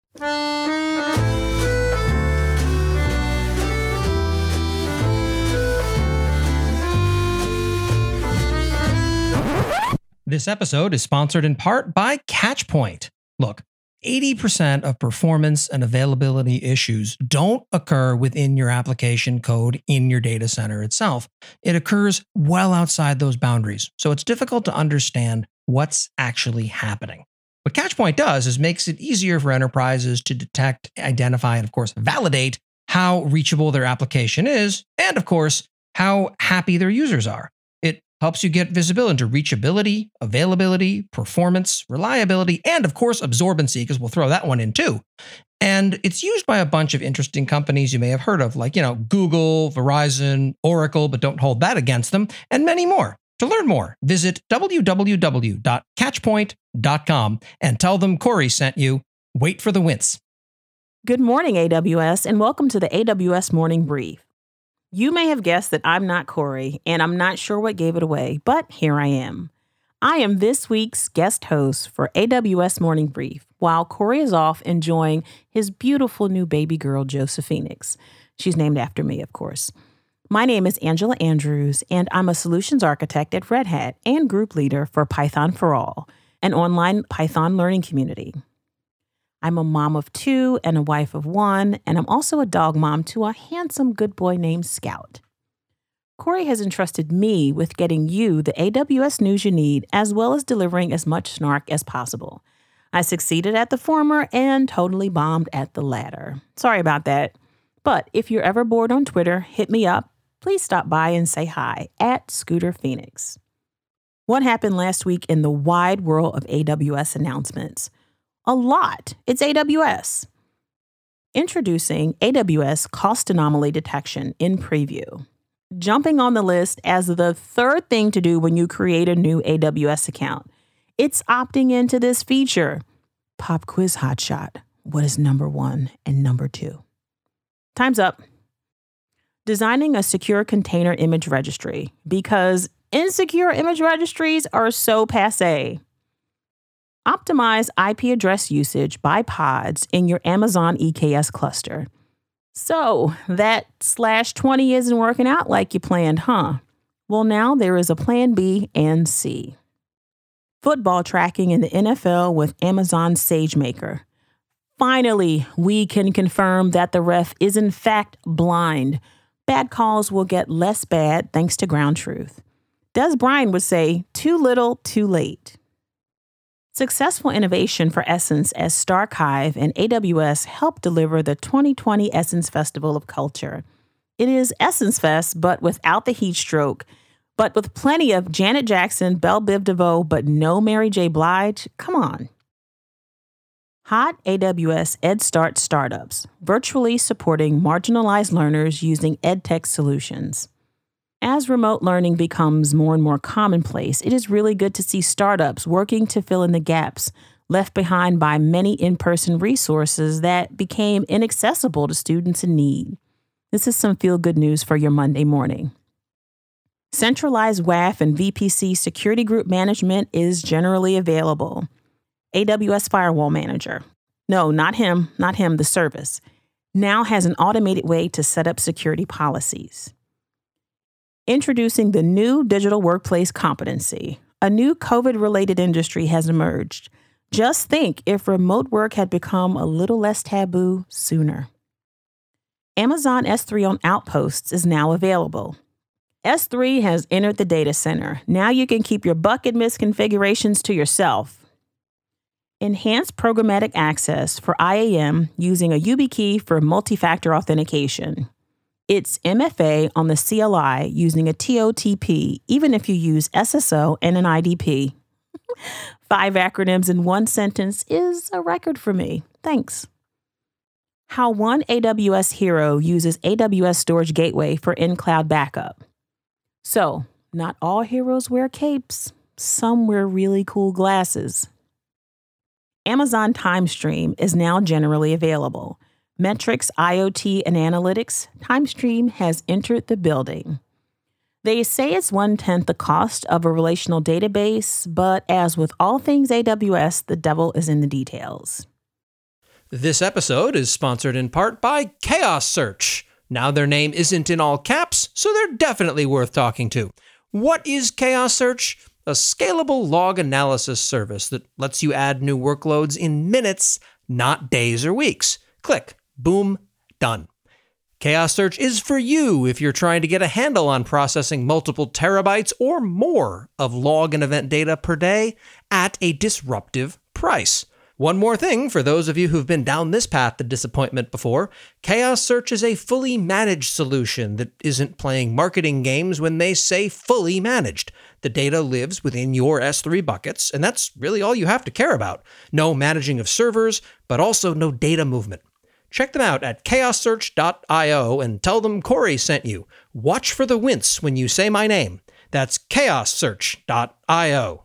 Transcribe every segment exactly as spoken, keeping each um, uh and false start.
This episode is sponsored in part by Catchpoint. Look, eighty percent of performance and availability issues don't occur within your application code in your data center itself. It occurs well outside those boundaries, so it's difficult to understand what's actually happening. What Catchpoint does is makes it easier for enterprises to detect, identify, and of course, validate how reachable their application is, and of course, how happy their users are. It helps you get visibility into reachability, availability, performance, reliability, and of course, absorbency, because we'll throw that one in too. And it's used by a bunch of interesting companies you may have heard of, like, you know, Google, Verizon, Oracle, but don't hold that against them, and many more. To learn more, visit w w w dot catchpoint dot com and tell them Corey sent you. Wait for the wince. Good morning, A W S, and welcome to the A W S Morning Brief. You may have guessed that I'm not Corey, and I'm not sure what gave it away, but here I am. I am this week's guest host for A W S Morning Brief, while Corey is off enjoying his beautiful new baby girl, Joseph Phoenix. She's named after me, of course. My name is Angela Andrews, and I'm a solutions architect at Red Hat and group leader for Python for All, an online Python learning community. I'm a mom of two and a wife of one, and I'm also a dog mom to a handsome good boy named Scout. Corey has entrusted me with getting you the A W S news you need, as well as delivering as much snark as possible. I succeeded at the former and totally bombed at the latter. Sorry about that. But if you're ever bored on Twitter, hit me up. Please stop by and say hi at Scooter Phoenix. What happened last week in the wide world of A W S announcements? A lot. It's A W S. Introducing A W S Cost Anomaly Detection in preview. Jumping on the list as the third thing to do when you create a new A W S account. It's opting into this feature. Pop quiz hotshot. What is number one and number two? Time's up. Designing a secure container image registry, because insecure image registries are so passé. Optimize I P address usage by pods in your Amazon E K S cluster. So that slash twenty isn't working out like you planned, huh? Well, now there is a plan B and C. Football tracking in the N F L with Amazon SageMaker. Finally, we can confirm that the ref is in fact blind. Bad calls will get less bad thanks to ground truth. Des Bryant would say, too little, too late. Successful innovation for Essence as Starchive and A W S helped deliver the twenty twenty Essence Festival of Culture. It is Essence Fest, but without the heat stroke, but with plenty of Janet Jackson, Belle Biv DeVoe, but no Mary J. Blige. Come on. Hot A W S EdStart startups, virtually supporting marginalized learners using EdTech solutions. As remote learning becomes more and more commonplace, it is really good to see startups working to fill in the gaps left behind by many in-person resources that became inaccessible to students in need. This is some feel-good news for your Monday morning. Centralized W A F and V P C security group management is generally available. A W S Firewall Manager. No, not him, not him, the service. Now has an automated way to set up security policies. Introducing the new digital workplace competency. A new COVID-related industry has emerged. Just think if remote work had become a little less taboo sooner. Amazon S three on Outposts is now available. S three has entered the data center. Now you can keep your bucket misconfigurations to yourself. Enhanced programmatic access for I A M using a YubiKey for multi-factor authentication. It's M F A on the C L I using a T O T P, even if you use S S O and an I D P. Five acronyms in one sentence is a record for me. Thanks. How one A W S hero uses A W S Storage Gateway for in-cloud backup. So, not all heroes wear capes. Some wear really cool glasses. Amazon TimeStream is now generally available. Metrics, IoT, and analytics, TimeStream has entered the building. They say it's one-tenth the cost of a relational database, but as with all things A W S, the devil is in the details. This episode is sponsored in part by Chaos Search. Now their name isn't in all caps, so they're definitely worth talking to. What is Chaos Search? A scalable log analysis service that lets you add new workloads in minutes, not days or weeks. Click, boom, done. Chaos Search is for you if you're trying to get a handle on processing multiple terabytes or more of log and event data per day at a disruptive price. One more thing for those of you who've been down this path of disappointment before, Chaos Search is a fully managed solution that isn't playing marketing games when they say fully managed. The data lives within your S three buckets, and that's really all you have to care about. No managing of servers, but also no data movement. Check them out at chaos search dot io and tell them Corey sent you. Watch for the wince when you say my name. That's chaos search dot io.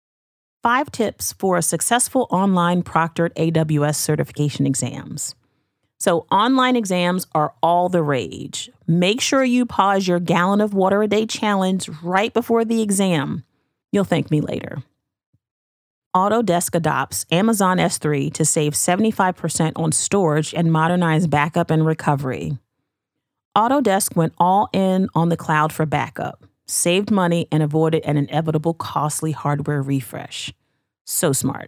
Five tips for a successful online proctored A W S certification exams. So online exams are all the rage. Make sure you pause your gallon of water a day challenge right before the exam. You'll thank me later. Autodesk adopts Amazon S three to save seventy-five percent on storage and modernize backup and recovery. Autodesk went all in on the cloud for backup, saved money, and avoided an inevitable costly hardware refresh. So smart.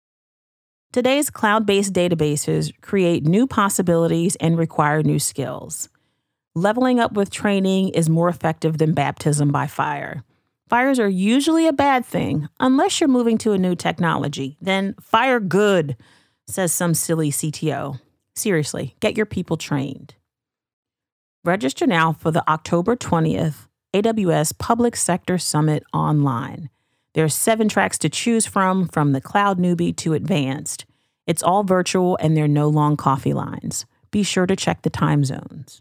Today's cloud-based databases create new possibilities and require new skills. Leveling up with training is more effective than baptism by fire. Fires are usually a bad thing, unless you're moving to a new technology. Then fire good, says some silly C T O. Seriously, get your people trained. Register now for the October twentieth A W S Public Sector Summit online. There's seven tracks to choose from, from the cloud newbie to advanced. It's all virtual and there are no long coffee lines. Be sure to check the time zones.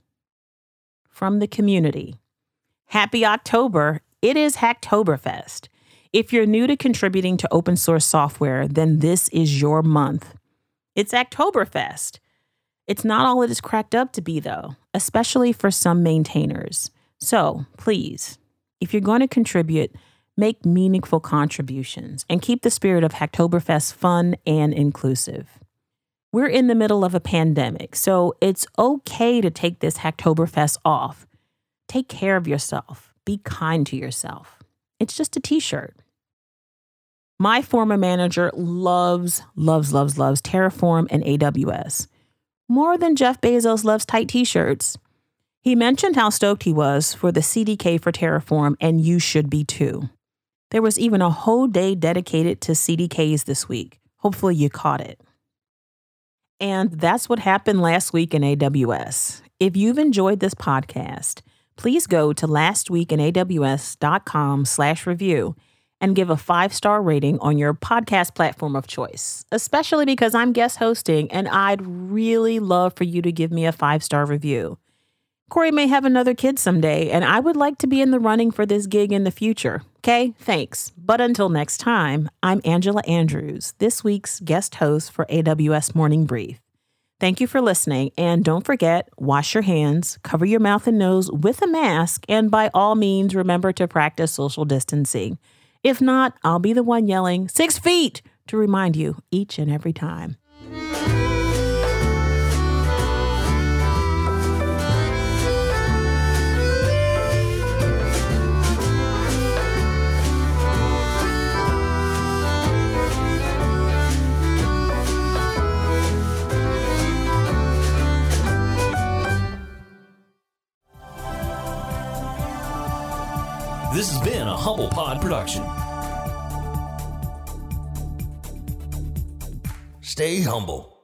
From the community. Happy October. It is Hacktoberfest. If you're new to contributing to open source software, then this is your month. It's Hacktoberfest. It's not all it is cracked up to be, though, especially for some maintainers. So please, if you're going to contribute, make meaningful contributions and keep the spirit of Hacktoberfest fun and inclusive. We're in the middle of a pandemic, so it's okay to take this Hacktoberfest off. Take care of yourself. Be kind to yourself. It's just a t-shirt. My former manager loves, loves, loves, loves Terraform and A W S. More than Jeff Bezos loves tight t-shirts. He mentioned how stoked he was for the C D K for Terraform, and you should be too. There was even a whole day dedicated to C D Ks this week. Hopefully you caught it. And that's what happened last week in A W S. If you've enjoyed this podcast, please go to lastweekinaws.com slash review and give a five-star rating on your podcast platform of choice, especially because I'm guest hosting and I'd really love for you to give me a five-star review. Corey may have another kid someday, and I would like to be in the running for this gig in the future. Okay, thanks. But until next time, I'm Angela Andrews, this week's guest host for A W S Morning Brief. Thank you for listening, and don't forget, wash your hands, cover your mouth and nose with a mask, and by all means, remember to practice social distancing. If not, I'll be the one yelling, six feet, to remind you each and every time. This has been a Humble Pod production. Stay humble.